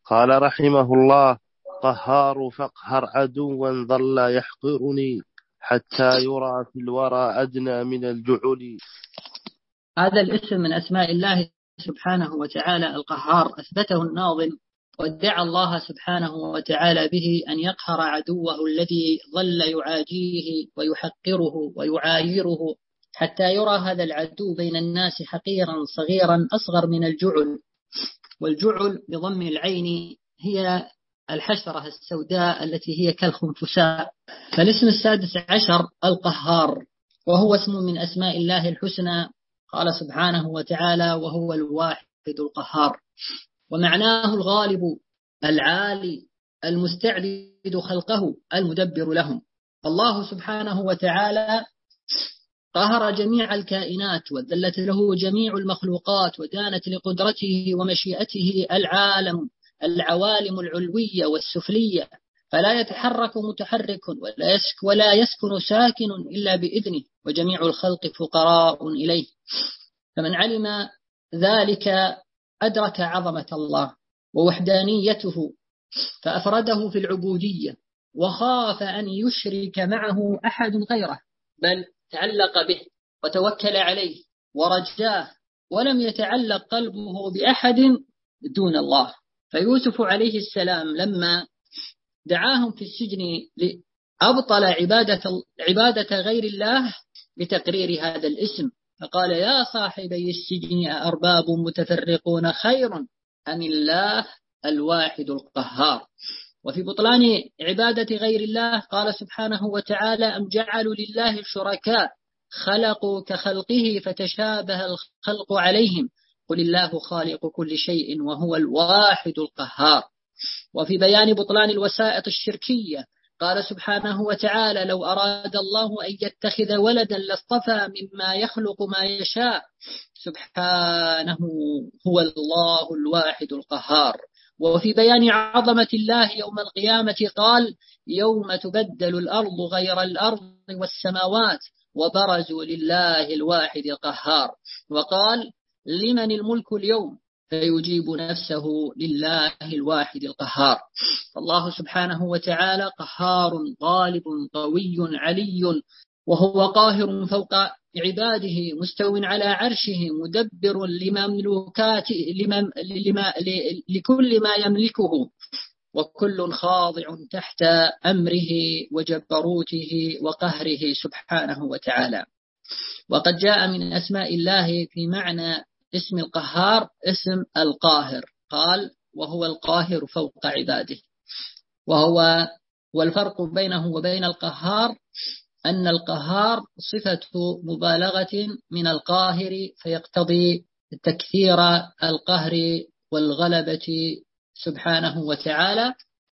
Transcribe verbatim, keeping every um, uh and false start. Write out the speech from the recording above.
قال رحمه الله: قهار فاقهر عدوا ظل يحقرني حتى يرى في الورى أدنى من الجعل. هذا الاسم من أسماء الله سبحانه وتعالى القهار، أثبته الناظم وادعى الله سبحانه وتعالى به أن يقهر عدوه الذي ظل يعاديه ويحقره ويعايره، حتى يرى هذا العدو بين الناس حقيرا صغيرا أصغر من الجعل. والجعل بضم العين هي الحشرة السوداء التي هي كالخنفساء. فالاسم السادس عشر القهار، وهو اسم من أسماء الله الحسنى. قال سبحانه وتعالى: وهو الواحد القهار. ومعناه الغالب العالي المستعبد خلقه المدبر لهم. الله سبحانه وتعالى قهر جميع الكائنات وذلت له جميع المخلوقات ودانت لقدرته ومشيئته العالم العوالم العلوية والسفلية، فلا يتحرك متحرك ولا يسك ولا يسكن ساكن إلا بإذنه، وجميع الخلق فقراء إليه. فمن علم ذلك أدرك عظمة الله ووحدانيته فأفرده في العبودية، وخاف أن يشرك معه أحد غيره، بل تعلق به وتوكل عليه ورجاه، ولم يتعلق قلبه بأحد دون الله. فيوسف عليه السلام لما دعاهم في السجن أبطل عبادة, عبادة غير الله بتقرير هذا الاسم، فقال: يا صاحبي السجن أأرباب متفرقون خير أم الله الواحد القهار. وفي بطلان عبادة غير الله قال سبحانه وتعالى: أم جعلوا لله شركاء خلقوا كخلقه فتشابه الخلق عليهم قل الله خالق كل شيء وهو الواحد القهار. وفي بيان بطلان الوسائط الشركية قال سبحانه وتعالى: لو أراد الله أن يتخذ ولدا لاصطفى مما يخلق ما يشاء سبحانه هو الله الواحد القهار. وفي بيان عظمة الله يوم القيامة قال: يوم تبدل الأرض غير الأرض والسماوات وبرزوا لله الواحد القهار. وقال: لمن الملك اليوم فيجيب نفسه لله الواحد القهار. الله سبحانه وتعالى قهار غالب قوي علي، وهو قاهر فوق عباده مستو على عرشه مدبر لمملوكاته لمم لما لكل ما يملكه، وكل خاضع تحت أمره وجبروته وقهره سبحانه وتعالى. وقد جاء من أسماء الله في معنى اسم القهار اسم القاهر، قال: وهو القاهر فوق عباده. وهو والفرق بينه وبين القهار أن القهار صفة مبالغة من القاهر فيقتضي تكثير القهر والغلبة سبحانه وتعالى،